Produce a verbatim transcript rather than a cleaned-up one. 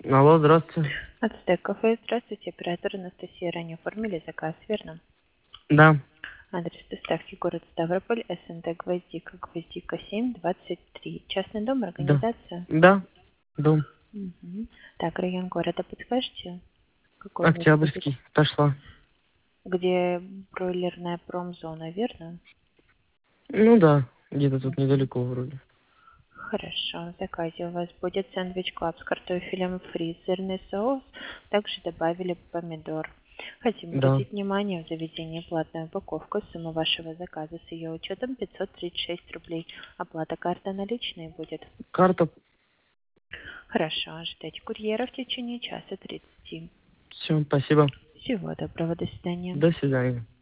Алло, здравствуйте. Ацтек кафе. Здравствуйте, оператор Анастасия. Ранее оформили заказ, верно? Да, Адрес доставки город Ставрополь, СНТ Гвоздика, Гвоздика семь, двадцать три. Частный дом, да, организация? да, дом. Мгм. Так, район города подскажете? Какой у вас будет? Октябрьский, пошла. Где бройлерная промзона, верно? Ну да, где-то тут Мгм. недалеко вроде. Хорошо, в заказе у вас будет сэндвич клаб с картофелем фри, сырный соус, также добавили помидор. Хотим Да. обратить внимание, в заведении платная упаковка, сумма вашего заказа с ее учетом пятьсот тридцать шесть рублей. Оплата карта наличной будет. Карта. Хорошо, ожидайте курьера в течение часа тридцати. Все, спасибо. Всего доброго, до свидания. До свидания.